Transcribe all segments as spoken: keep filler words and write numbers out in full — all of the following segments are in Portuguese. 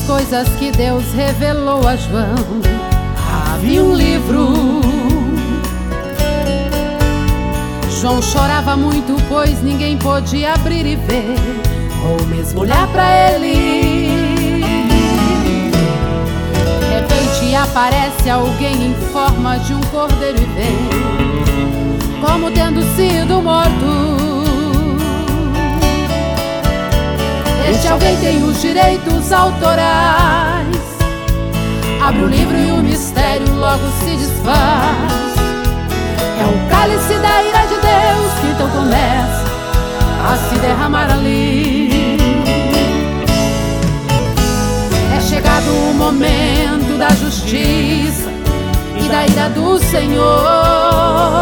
coisas que Deus revelou a João. Havia um livro. João chorava muito, pois ninguém podia abrir e ver, ou mesmo olhar para ele. De repente aparece alguém em forma de um cordeiro e vê como tendo sido morto. Este alguém tem os direitos autorais. Abre o livro e o mistério logo se desfaz. É o cálice da ira de Deus que então começa a se derramar ali. É chegado o momento da justiça e da ira do Senhor.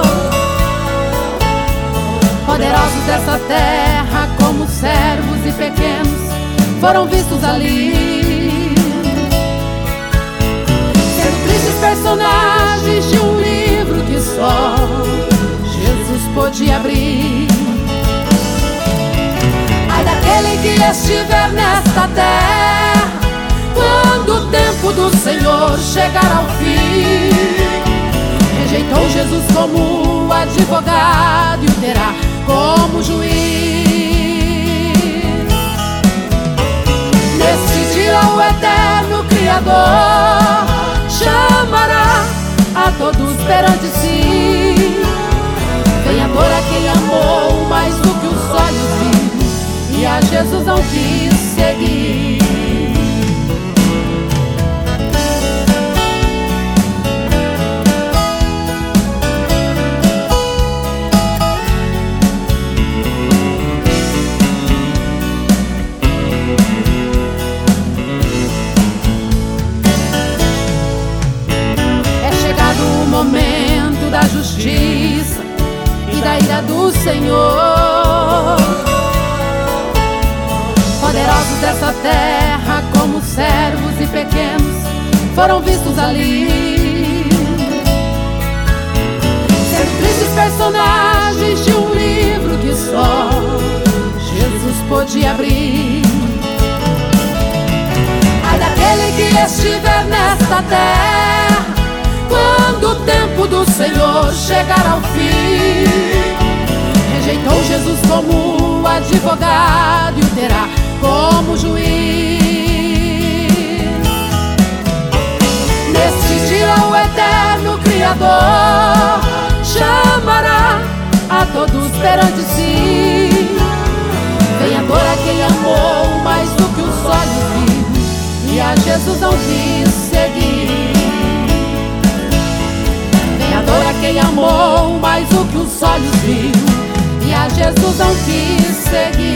Poderosos dessa terra, como servos e pequenos, foram vistos ali, sendo tristes personagens de um livro que só Jesus podia abrir. Ai daquele que estiver nesta terra, quando o tempo do Senhor chegar ao fim. Rejeitou Jesus como advogado e o terá como juiz. Neste dia o eterno Criador chamará a todos perante si. Venhador a quem amou mais do que os olhos viram e a Jesus não quis seguir. Momento da justiça e da ira do Senhor. Poderosos dessa terra, como servos e pequenos, foram vistos ali, sendo tristes personagens de um livro que só Jesus podia abrir. Ai daquele que estiver nesta terra, quando o tempo do Senhor chegar ao fim. Rejeitou Jesus como advogado e o terá como juiz. Neste dia o eterno Criador chamará a todos perante si. Venhador a quem amou mais do que os olhos viram e a Jesus não quis seguir. Venhador a quem amou mais do que os olhos viram e a Jesus não quis seguir.